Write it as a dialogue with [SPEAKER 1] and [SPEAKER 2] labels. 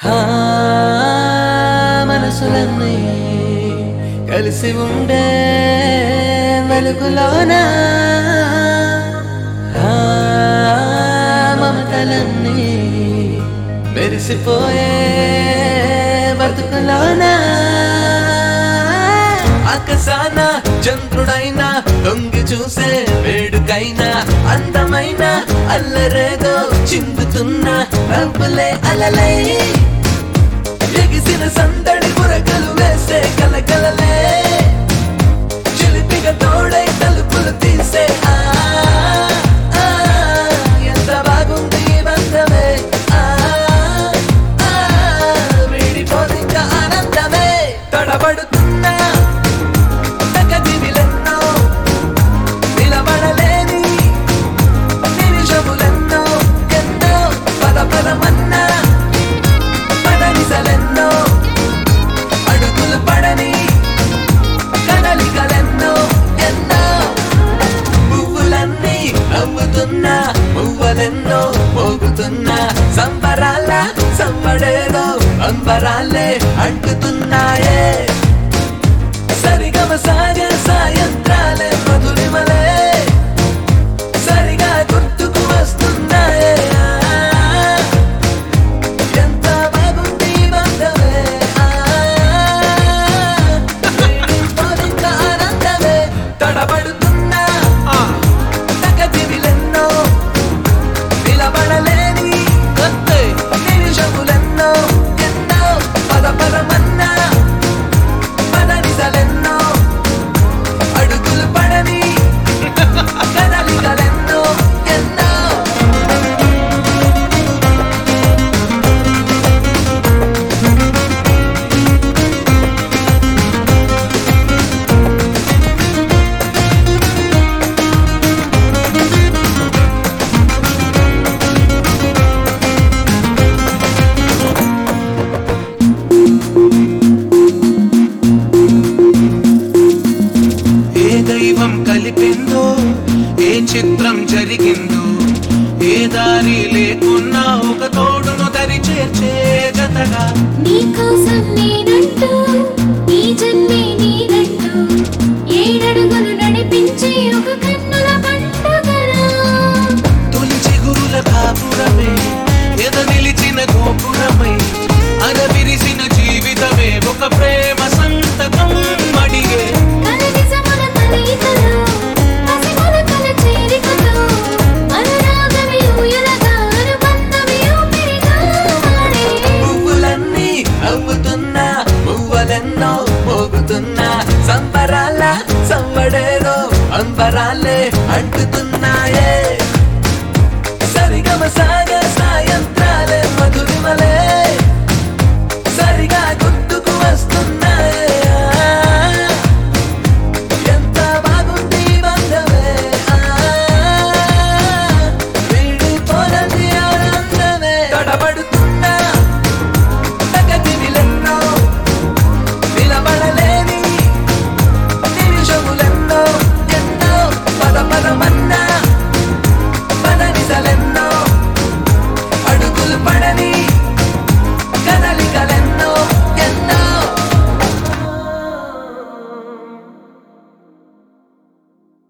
[SPEAKER 1] ఆ మనసులన్నీ కలిసి ఉండే వెలుగులోన ఆ మమతలన్నీ మెరిసిపోయే బతుకులోన ఆకాశాన చంద్రుడైనా తొంగి చూసే వేడుకైనా అందమైన అల్లరేదో చిందుతున్న నవ్వులే అలలై ఎగిసిన సందడి పురకలు వేసే కలకలలే చిలిపిగా తోడై తలుపులు తీసే ఎంత బాగుంది ఈ బంధమే వీడిపోదింక ఆనందమే తడబడుతున్నా తగదివిలెన్నో నిలబడలేని నిమిషములెన్నో ఎన్నో పద పదమన్నా పదనిసలెన్నో అడుగులు పడని కదలికలెన్నో ఎన్నో పువ్వులన్నీ నవ్వుతున్నా పువ్వులెన్నో మోగుతున్నా సంబరాల సంబడేదో అంబరాలే అంటుతున్నాయే సరిగమ సాగే సాయంత్రాలే మధురిమలే సరిగా గుర్తుకు వస్తున్నాయే ఎంత బాగుంది ఈ బంధమే వీడిపోదింక ఆనందమే తడబడుతున్నా తగదివిలెన్నో నిలబడలేని నిమిషములెన్నో ఎన్నో పద పదమన్నా పదనిసలెన్నో అడుగులు పడని కదలికలెన్నో ఎన్నో
[SPEAKER 2] ఏ దైవం కలిపిందో ఏ చిత్రం జరిగిందో ఏ దారి లేకున్నా ఒక తోడును దరి చేర్చే జతగా
[SPEAKER 3] నీకోసం నేనంటూ ఈ జన్మే నీదంటూ ఏడడుగులు నడిపించి ఒక కన్నుల పండుగరా
[SPEAKER 2] తొలి చిగురుల కాపురమే